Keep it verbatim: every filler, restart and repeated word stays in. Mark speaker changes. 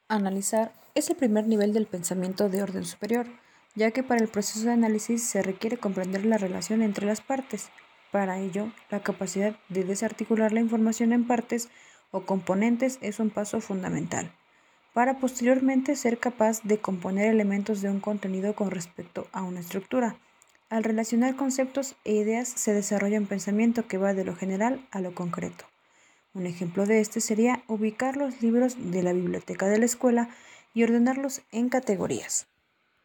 Speaker 1: Analizar es el primer nivel del pensamiento de orden superior, ya que para el proceso de análisis se requiere comprender la relación entre las partes. Para ello, la capacidad de desarticular la información en partes o componentes es un paso fundamental, para posteriormente ser capaz de componer elementos de un contenido con respecto a una estructura. Al relacionar conceptos e ideas se desarrolla un pensamiento que va de lo general a lo concreto. Un ejemplo de este sería ubicar los libros de la biblioteca de la escuela y ordenarlos en categorías.